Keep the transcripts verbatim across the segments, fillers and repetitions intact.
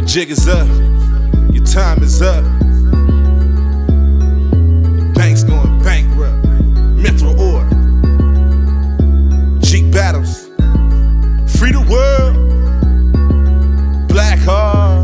jig is up, your time is up. Your bank's going bankrupt. Mental Ore, Jeep Battles, free the world, Black Heart.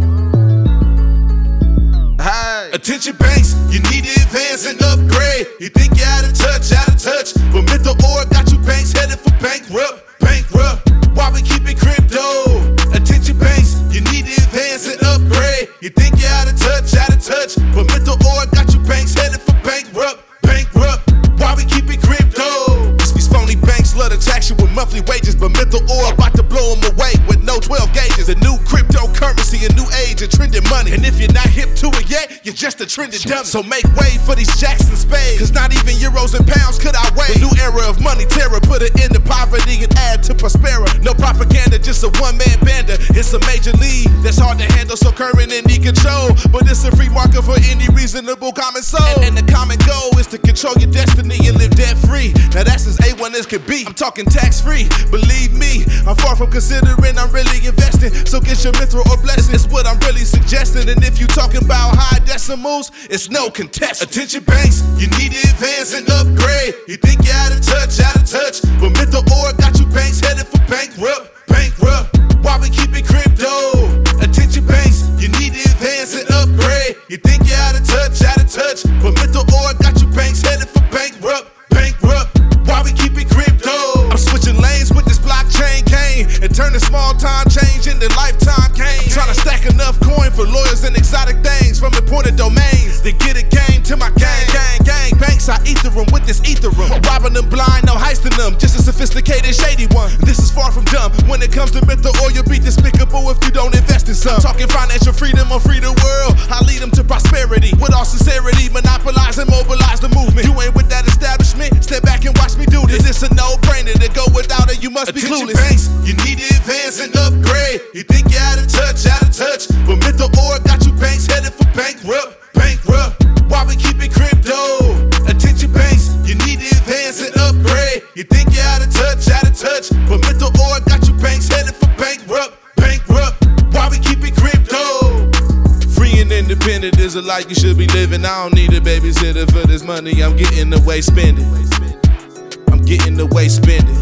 Hey. Attention banks, you need to advance and upgrade. You think you're out of touch, out of touch, but Mental Ore got you banks headed for bankrupt, bankrupt. Why we keep it crypto? Attention banks, you need to advance and upgrade. You think you're out of touch, out of touch, but Mental Ore got you banks headed for bankrupt, bankrupt. Why we keep it crypto? These phony banks love to tax you with monthly wages, but Mental Ore about to blow them away with no twelve gauges. A new cryptocurrency, a new age, a trending money. And if you're not hip to it yet, you're just a trending dummy. So make way for these Jackson spades, cause not even euros and pounds could outweigh the new era of money terror. Put it into poverty and add to prosperity. No propaganda, just a one-man banda. It's a major league that's hard to handle, so current and need control. But it's a free market for any reasonable common soul. And, and the common goal is to control your destiny and live debt-free. Now that's as A one as could be. I'm talking tax-free. Believe me, I'm far from considering I'm really investing. So get your Mental Ore blessing. It's what I'm really suggesting. And if you talking about high decimals, it's no contest. Attention banks, you need to advance and upgrade. You think you're out of touch, out of touch, but Mental Ore got you banks headed for bankrupt, bankrupt. Why we keep it crypto? Attention banks, you need to advance and upgrade. You think you're out of touch, out of touch, but Mental Ore got you banks headed for bankrupt, bankrupt. Why we keep it crypto? I'm switching lanes with this blockchain game and turning small time change into lifetime gain. I'm trying to stack enough coin for lawyers and exotic things from imported domains to get a game to my gang, gang, gang. Banks, I ether them with this ethereum. Robbing them blind, no heisting them, just a sophisticated shady one. This is far from dumb. When it comes to Mental Ore, you'll be despicable if you don't invest in some. Talking financial freedom or free the world, I lead them to prosperity. With all sincerity, monopolize and mobilize the movement. You ain't with that establishment, step back and watch me do this. It's a no-brainer to go without it, you must be clueless. Banks, you need to advance and upgrade. You think you're out of touch, out of touch, but Mental Ore got you banks headed for bankrupt, bankrupt. Why we keep it crypto? Attention banks, you need to advance and upgrade. You think you're out of touch, out of touch, but Mental Ore got you banks headed for bankrupt, bankrupt. Why we keep it crypto? Free and independent is a life you should be living. I don't need a babysitter for this money. I'm getting away spending. I'm getting away spending.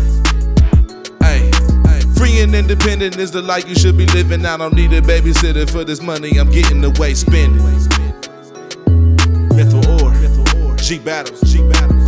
Ay, ay. Free and independent is the life you should be living. I don't need a babysitter for this money. I'm getting away spending. Mental Ore, Jeep Battles, Jeep Battles.